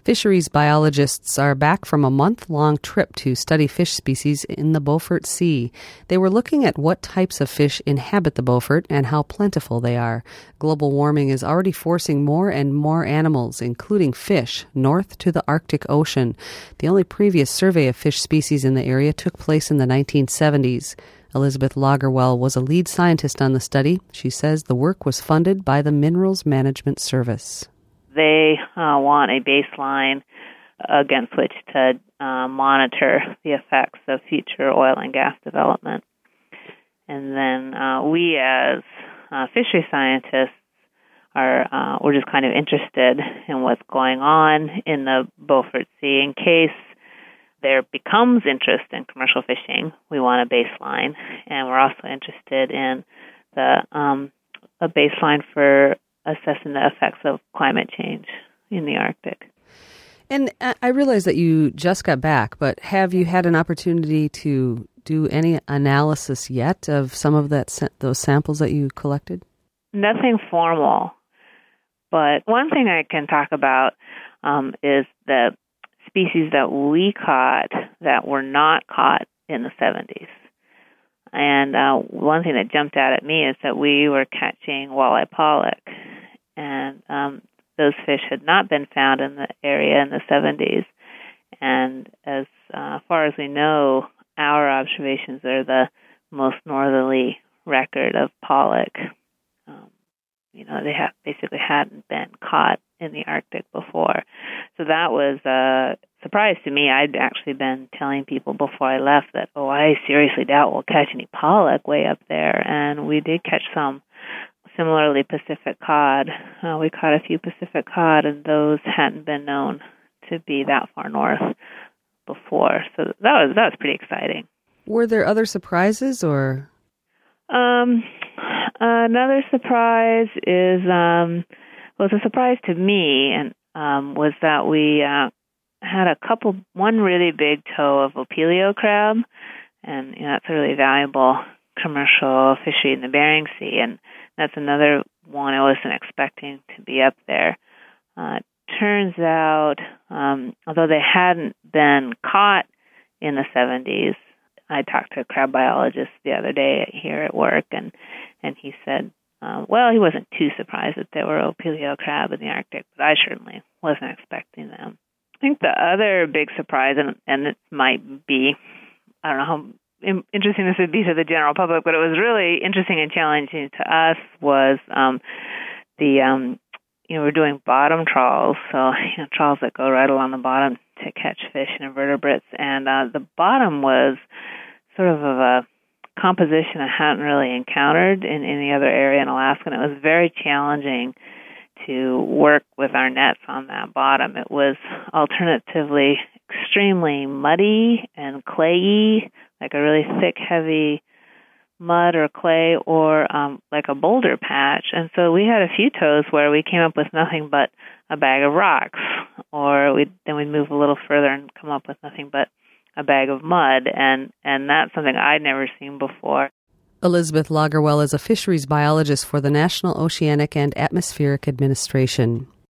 Fisheries biologists are back from a month-long trip to study fish species in the Beaufort Sea. They were looking at what types of fish inhabit the Beaufort and how plentiful they are. Global warming is already forcing more and more animals, including fish, north to the Arctic Ocean. The only previous survey of fish species in the area took place in the 1970s. Elizabeth Lagerwell was a lead scientist on the study. She says the work was funded by the Minerals Management Service. They want a baseline against which to monitor the effects of future oil and gas development. And then we as fishery scientists we're just kind of interested in what's going on in the Beaufort Sea. In case there becomes interest in commercial fishing, we want a baseline. And we're also interested in a baseline for assessing the effects of climate change in the Arctic. And I realize that you just got back, but have you had an opportunity to do any analysis yet of some of those samples that you collected? Nothing formal, but one thing I can talk about is the species that we caught that were not caught in the 70s. And one thing that jumped out at me is that we were catching walleye pollock, and those fish had not been found in the area in the 70s. And as far as we know, our observations are the most northerly record of pollock. They basically hadn't been caught in the Arctic before. So that was a surprise to me. I'd actually been telling people before I left that, I seriously doubt we'll catch any pollock way up there. And we did catch some. Similarly, Pacific cod. We caught a few Pacific cod, and those hadn't been known to be that far north before. So that was pretty exciting. Were there other surprises, or? Another surprise is, was a surprise to me, and was that we had one really big toe of Opilio crab, and that's a really valuable commercial fishery in the Bering Sea, and that's another one I wasn't expecting to be up there. Turns out, although they hadn't been caught in the 70s, I talked to a crab biologist the other day here at work, and he said, he wasn't too surprised that there were Opilio crab in the Arctic, but I certainly wasn't expecting them. I think the other big surprise, and it might be, I don't know how interesting this would be to the general public, but it was really interesting and challenging to us, was we're doing bottom trawls, so trawls that go right along the bottom to catch fish and invertebrates, and the bottom was sort of a composition I hadn't really encountered in any other area in Alaska, and it was very challenging to work with our nets on that bottom. It was alternatively extremely muddy and clayey, like a really thick, heavy mud or clay, or like a boulder patch. And so we had a few tows where we came up with nothing but a bag of rocks, or we'd move a little further and come up with nothing but a bag of mud, and that's something I'd never seen before. Elizabeth Lagerwell is a fisheries biologist for the National Oceanic and Atmospheric Administration.